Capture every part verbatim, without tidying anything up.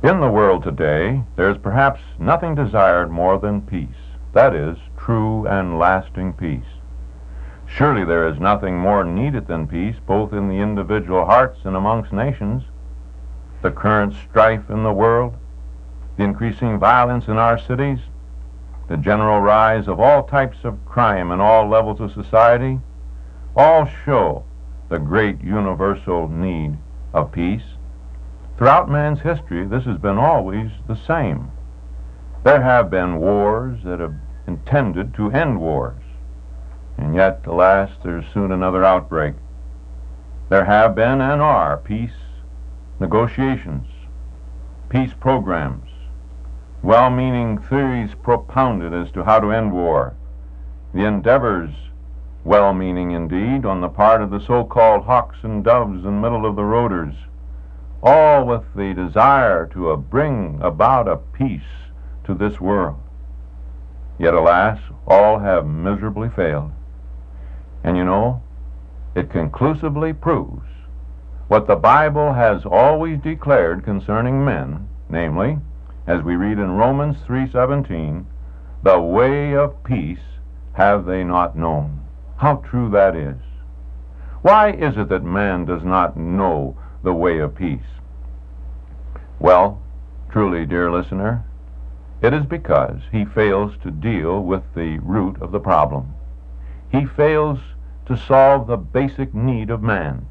In the world today, there is perhaps nothing desired more than peace. That is, true and lasting peace. Surely there is nothing more needed than peace, both in the individual hearts and amongst nations. The current strife in the world, the increasing violence in our cities, the general rise of all types of crime in all levels of society, all show the great universal need of peace. Throughout man's history, this has been always the same. There have been wars that have intended to end wars, and yet, alas, there's soon another outbreak. There have been and are peace negotiations, peace programs, well-meaning theories propounded as to how to end war, the endeavors, well-meaning indeed, on the part of the so-called hawks and doves and middle-of-the-roaders, all with the desire to uh, bring about a peace to this world. Yet, alas, all have miserably failed. And you know, it conclusively proves what the Bible has always declared concerning men, namely, as we read in Romans three seventeen, the way of peace have they not known. How true that is. Why is it that man does not know the way of peace? Well, truly, dear listener, it is because he fails to deal with the root of the problem. He fails to solve the basic need of man.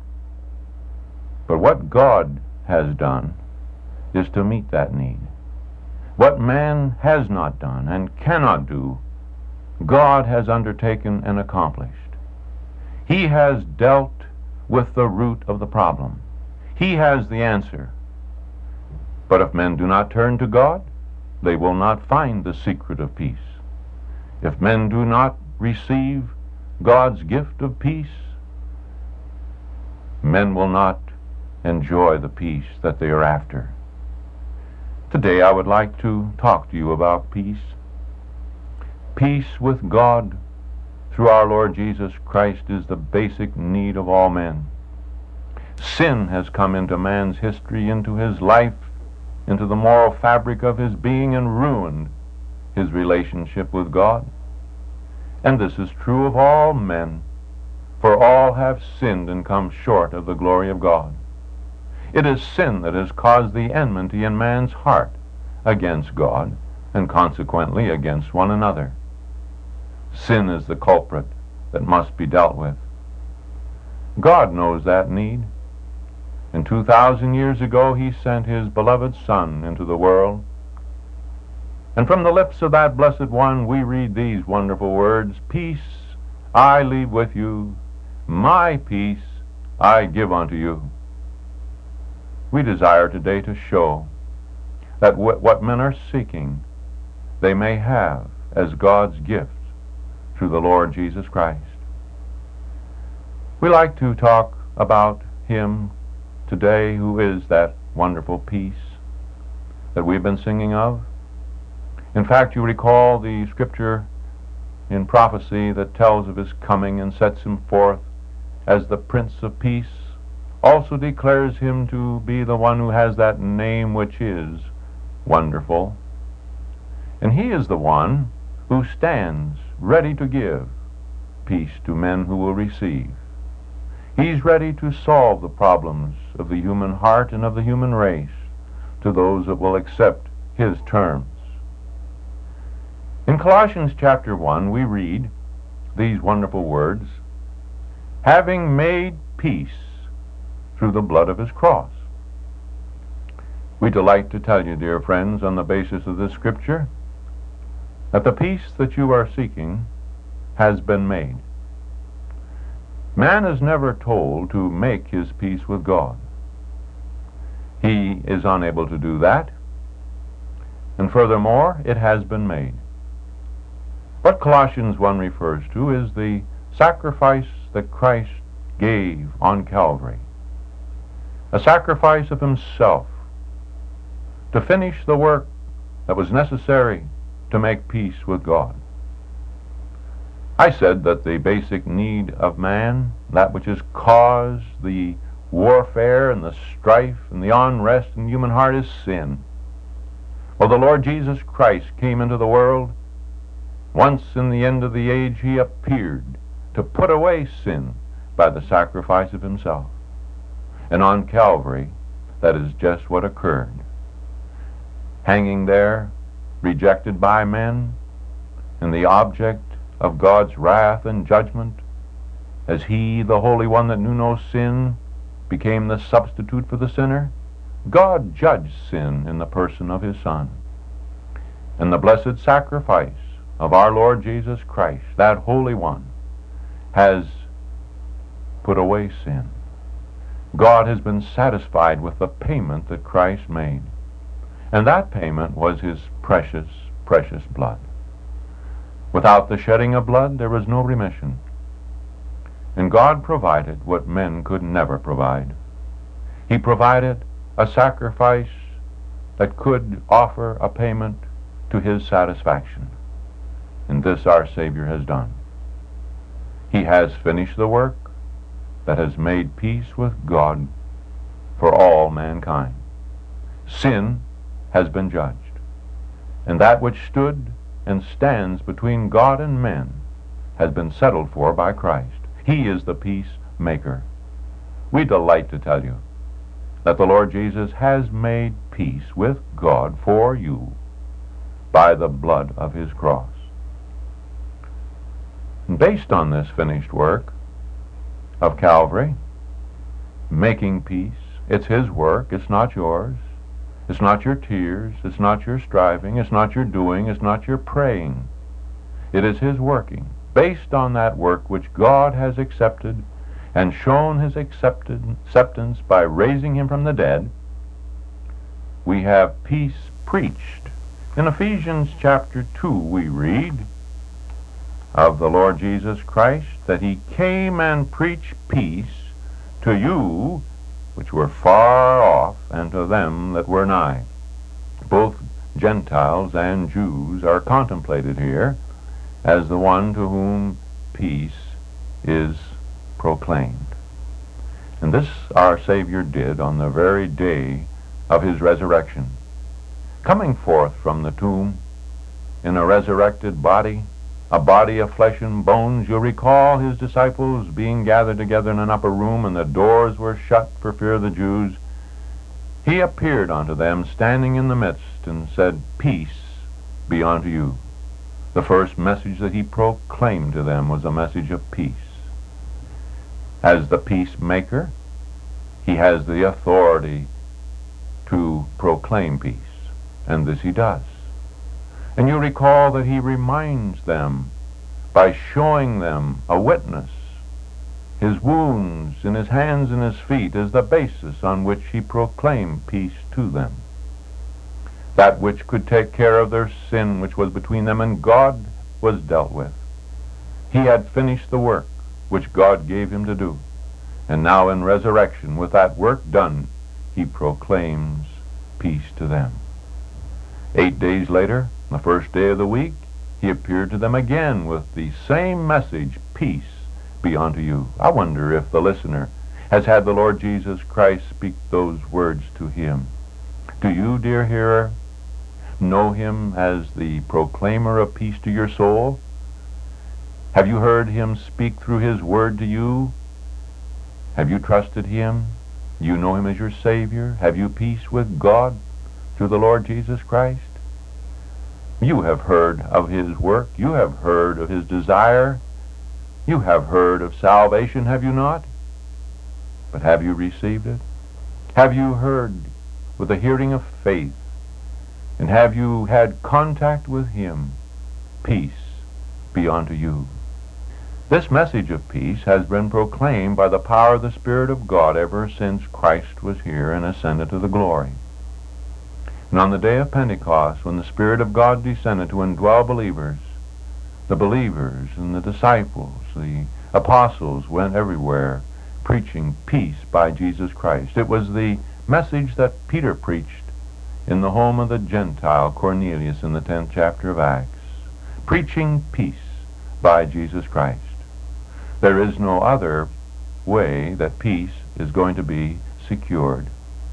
But what God has done is to meet that need. What man has not done and cannot do, God has undertaken and accomplished. He has dealt with the root of the problem. He has the answer. But if men do not turn to God, they will not find the secret of peace. If men do not receive God's gift of peace, men will not enjoy the peace that they are after. Today I would like to talk to you about peace. Peace with God through our Lord Jesus Christ is the basic need of all men. Sin has come into man's history, into his life, into the moral fabric of his being, and ruined his relationship with God. And this is true of all men, for all have sinned and come short of the glory of God. It is sin that has caused the enmity in man's heart against God, and consequently against one another. Sin is the culprit that must be dealt with. God knows that need. And two thousand years ago he sent his beloved Son into the world. And from the lips of that blessed one we read these wonderful words, "Peace I leave with you, my peace I give unto you." We desire today to show that wh- what men are seeking, they may have as God's gift through the Lord Jesus Christ. We like to talk about him today who is that wonderful peace that we've been singing of. In fact, you recall the scripture in prophecy that tells of his coming and sets him forth as the Prince of Peace, also declares him to be the one who has that name which is Wonderful. And he is the one who stands ready to give peace to men who will receive. He's ready to solve the problems of the human heart and of the human race to those that will accept his terms. In Colossians chapter one, we read these wonderful words, "Having made peace through the blood of his cross." We delight to tell you, dear friends, on the basis of this scripture, that the peace that you are seeking has been made. Man is never told to make his peace with God. He is unable to do that, and furthermore, it has been made. What Colossians one refers to is the sacrifice that Christ gave on Calvary, a sacrifice of himself to finish the work that was necessary to make peace with God. I said that the basic need of man, that which has caused the warfare and the strife and the unrest in the human heart, is sin. Oh, the Lord Jesus Christ came into the world. Once in the end of the age he appeared to put away sin by the sacrifice of himself. And on Calvary, that is just what occurred. Hanging there, rejected by men, and the object of God's wrath and judgment, as he, the Holy One that knew no sin, became the substitute for the sinner, God judged sin in the person of his Son. And the blessed sacrifice of our Lord Jesus Christ, that Holy One, has put away sin. God has been satisfied with the payment that Christ made. And that payment was his precious, precious blood. Without the shedding of blood, there was no remission. And God provided what men could never provide. He provided a sacrifice that could offer a payment to his satisfaction. And this our Savior has done. He has finished the work that has made peace with God for all mankind. Sin has been judged, and that which stood and stands between God and men has been settled for by Christ. He is the peacemaker. We delight to tell you that the Lord Jesus has made peace with God for you by the blood of his cross. And based on this finished work of Calvary, making peace, it's his work, it's not yours. It's not your tears, it's not your striving, it's not your doing, it's not your praying. It is his working, based on that work which God has accepted and shown his accepted, acceptance by raising him from the dead. We have peace preached. In Ephesians chapter two we read of the Lord Jesus Christ that he came and preached peace to you which were far off, and to them that were nigh. Both Gentiles and Jews are contemplated here as the one to whom peace is proclaimed. And this our Savior did on the very day of his resurrection. Coming forth from the tomb in a resurrected body, a body of flesh and bones, you'll recall his disciples being gathered together in an upper room, and the doors were shut for fear of the Jews. He appeared unto them, standing in the midst, and said, Peace be unto you. The first message that he proclaimed to them was a message of peace. As the peacemaker, he has the authority to proclaim peace, and this he does. And you recall that he reminds them by showing them a witness. His wounds in his hands and his feet is the basis on which he proclaimed peace to them. That which could take care of their sin which was between them and God was dealt with. He had finished the work which God gave him to do. And now in resurrection, with that work done, he proclaims peace to them. Eight days later, the first day of the week, he appeared to them again with the same message, peace be unto you. I wonder if the listener has had the Lord Jesus Christ speak those words to him. Do you, dear hearer, know him as the proclaimer of peace to your soul? Have you heard him speak through his word to you? Have you trusted him? You know him as your Savior? Have you peace with God through the Lord Jesus Christ? You have heard of his work. You have heard of his desire. You have heard of salvation, have you not? But have you received it? Have you heard with the hearing of faith? And have you had contact with him? Peace be unto you. This message of peace has been proclaimed by the power of the Spirit of God ever since Christ was here and ascended to the glory. And on the day of Pentecost, when the Spirit of God descended to indwell believers, the believers and the disciples, the apostles went everywhere preaching peace by Jesus Christ. It was the message that Peter preached in the home of the Gentile Cornelius in the tenth chapter of Acts, preaching peace by Jesus Christ. There is no other way that peace is going to be secured.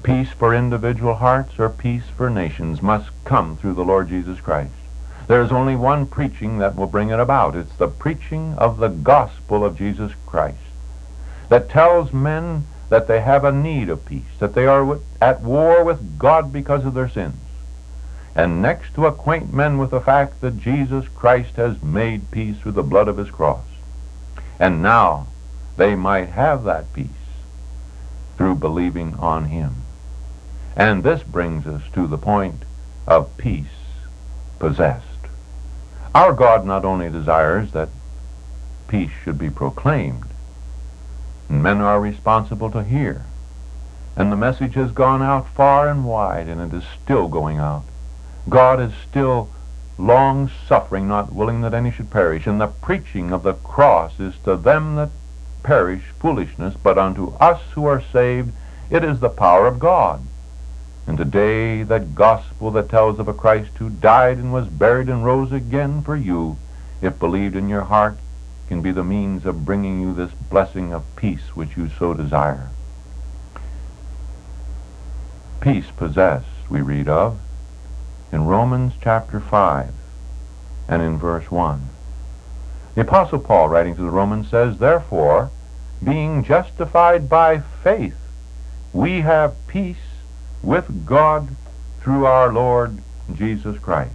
peace for individual hearts or peace for nations must come through the Lord Jesus Christ. There is only one preaching that will bring it about. It's the preaching of the gospel of Jesus Christ that tells men that they have a need of peace, that they are at war with God because of their sins, and next to acquaint men with the fact that Jesus Christ has made peace through the blood of his cross. And now they might have that peace through believing on him. And this brings us to the point of peace possessed. Our God not only desires that peace should be proclaimed, and men are responsible to hear, and the message has gone out far and wide, and it is still going out. God is still long-suffering, not willing that any should perish, and the preaching of the cross is to them that perish foolishness, but unto us who are saved it is the power of God. And today that gospel that tells of a Christ who died and was buried and rose again for you, if believed in your heart, can be the means of bringing you this blessing of peace which you so desire. Peace possessed, we read of in Romans chapter five and in verse one. The Apostle Paul, writing to the Romans, says, "Therefore, being justified by faith, we have peace with God through our Lord Jesus Christ."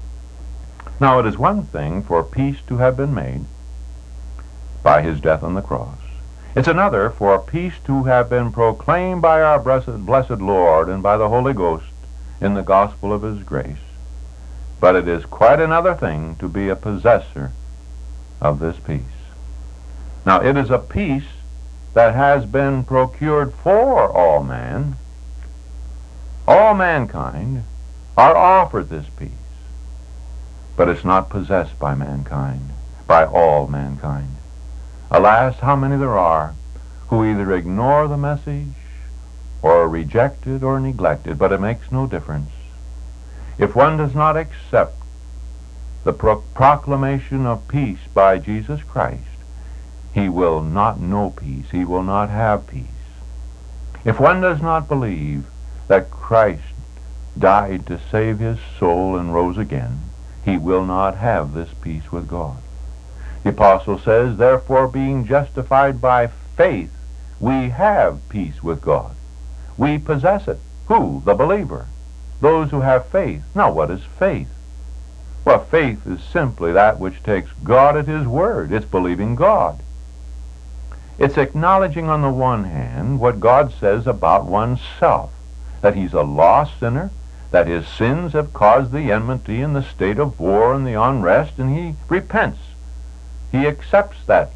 Now it is one thing for peace to have been made by his death on the cross. It's another for peace to have been proclaimed by our blessed, blessed Lord and by the Holy Ghost in the gospel of his grace. But it is quite another thing to be a possessor of this peace. Now it is a peace that has been procured for all man. All mankind are offered this peace, but it's not possessed by mankind, by all mankind. Alas, how many there are who either ignore the message or reject it or neglect it, but it makes no difference. If one does not accept the pro- proclamation of peace by Jesus Christ, he will not know peace. He will not have peace. If one does not believe that Christ died to save his soul and rose again, he will not have this peace with God. The apostle says, "Therefore, being justified by faith, we have peace with God." We possess it. Who? The believer. Those who have faith. Now, what is faith? Well, faith is simply that which takes God at his word. It's believing God. It's acknowledging on the one hand what God says about oneself, that he's a lost sinner, that his sins have caused the enmity and the state of war and the unrest, and he repents. He accepts that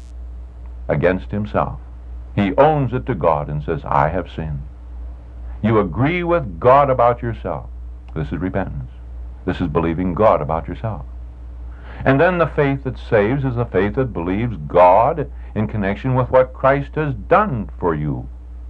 against himself. He owns it to God and says, "I have sinned." You agree with God about yourself. This is repentance. This is believing God about yourself. And then the faith that saves is the faith that believes God in connection with what Christ has done for you.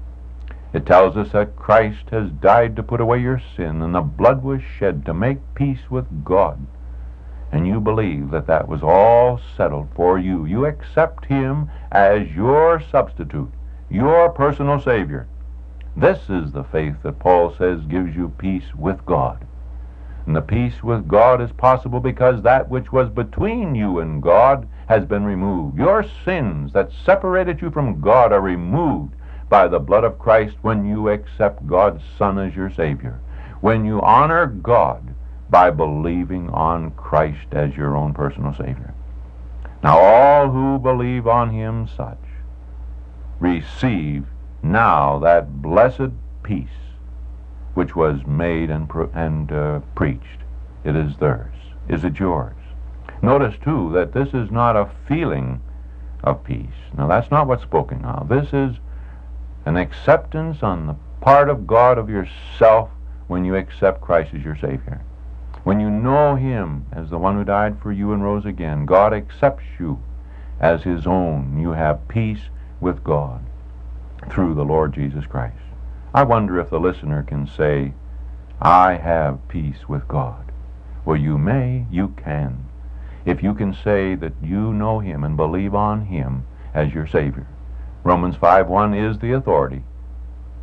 It tells us that Christ has died to put away your sin, and the blood was shed to make peace with God. And you believe that that was all settled for you. You accept him as your substitute, your personal Savior. This is the faith that Paul says gives you peace with God. And the peace with God is possible because that which was between you and God has been removed. Your sins that separated you from God are removed by the blood of Christ when you accept God's Son as your Savior, when you honor God by believing on Christ as your own personal Savior. Now all who believe on him such receive now that blessed peace which was made and, pro- and uh, preached. It is theirs. Is it yours? Notice too that this is not a feeling of peace. Now that's not what's spoken of. This is an acceptance on the part of God of yourself when you accept Christ as your Savior. When you know him as the one who died for you and rose again, God accepts you as his own. You have peace with God through the Lord Jesus Christ. I wonder if the listener can say, "I have peace with God." Well, you may, you can. If you can say that you know him and believe on him as your Savior. Romans five one is the authority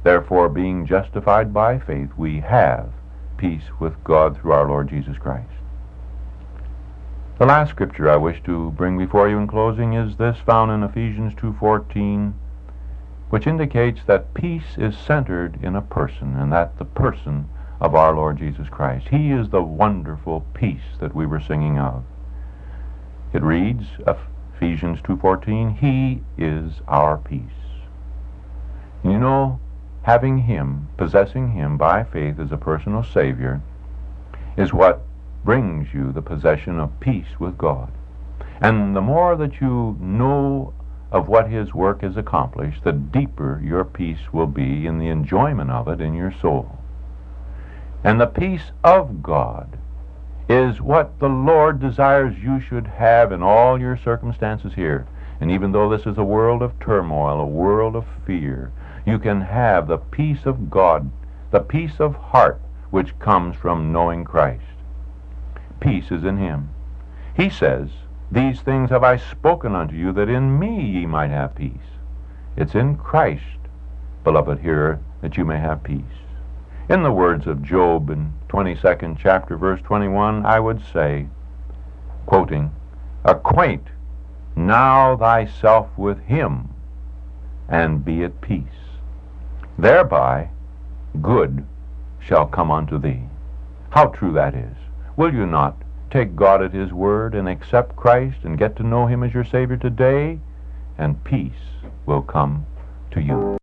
Therefore, being justified by faith, we have peace with God through our Lord Jesus Christ. The last scripture I wish to bring before you in closing is this, found in Ephesians two fourteen, which indicates that peace is centered in a person, and that the person of our Lord Jesus Christ. He is the wonderful peace that we were singing of. It reads, Ephesians two fourteen, He is our peace. You know, having Him, possessing Him by faith as a personal Savior, is what brings you the possession of peace with God. And the more that you know of what His work has accomplished, the deeper your peace will be in the enjoyment of it in your soul. And the peace of God is what the Lord desires you should have in all your circumstances here. And even though this is a world of turmoil, a world of fear, you can have the peace of God, the peace of heart which comes from knowing Christ. Peace is in Him. He says, These things have I spoken unto you, that in me ye might have peace. It's in Christ, beloved hearer, that you may have peace. In the words of Job in twenty-second chapter, verse twenty-one, I would say, quoting, Acquaint now thyself with Him, and be at peace. Thereby good shall come unto thee. How true that is. Will you not take God at His word and accept Christ and get to know Him as your Savior today? And peace will come to you.